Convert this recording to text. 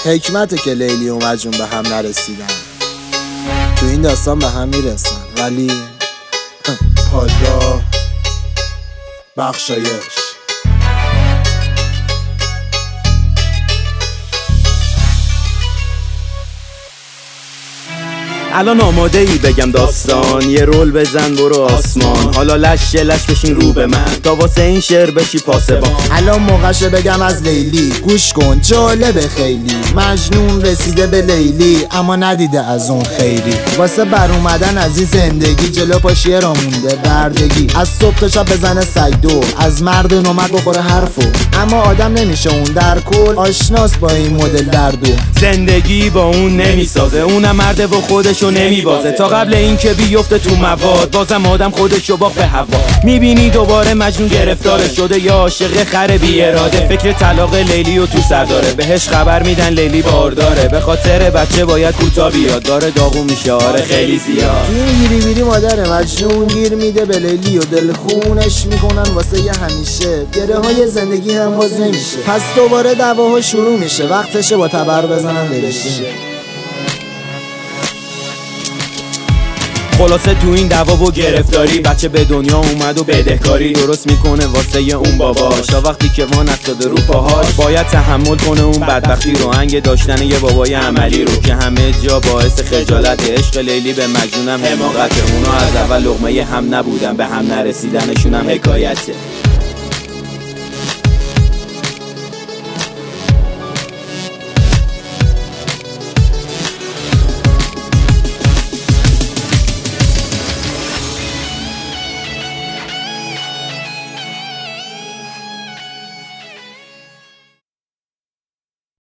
حکمته که لیلی و مجنون به هم نرسیدن، تو این داستان به هم میرسن ولی پادگاه بخشایش. الان آماده ای بگم داستان، یه رول بزن برو آسمان، حالا لش لش بشین رو به من تا واسه این شعر بشی پاسبان. الان موقعشه بگم از لیلی، گوش کن جالبه خیلی. مجنون رسیده به لیلی اما ندیده از اون خیری، واسه بر اومدن از این زندگی جلو پاشیه را مونده بردگی. از صبح تا شب بزنه سگدو، از مرد نومد بخوره حرفو، اما آدم نمیشه اون در کل آشناس با این مدل دردو. زندگی با اون نمیسازه، اونم مرده و خودشو نمیبازه، تا قبل این که بیفته تو مواد بازم آدم خودشو باخت به هوا. میبینی دوباره مجنون گرفتاره شده یا عاشق خر بی اراده، فکر طلاق لیلی و تو سر داره، بهش خبر میدن لیلی بارداره، به خاطر بچه باید کوتا بیاد، داره داغون میشه آره خیلی زیاد. این گیری بیری مادر مجنون گیر میده به لیلی و دلخونش میکنن واسه یه همیشه، گره های زندگی هم باز نمیشه، پس دوباره دعواها شروع میشه، وقتشه با تبر بزنن دلشین. خلاصه تو این دعوا و گرفتاری بچه به دنیا اومد و بدهکاری درست میکنه واسه اون باباش، تا وقتی که وان افتاده رو پاهاش باید تحمل کنه اون بدبختی رو، هنگ داشتن یه بابای عملی رو که همه جا باعث خجالت. عشق لیلی به مجنونم حماقته، اونا از اول لقمه هم نبودن، به هم نرسیدنشون هم حکایته.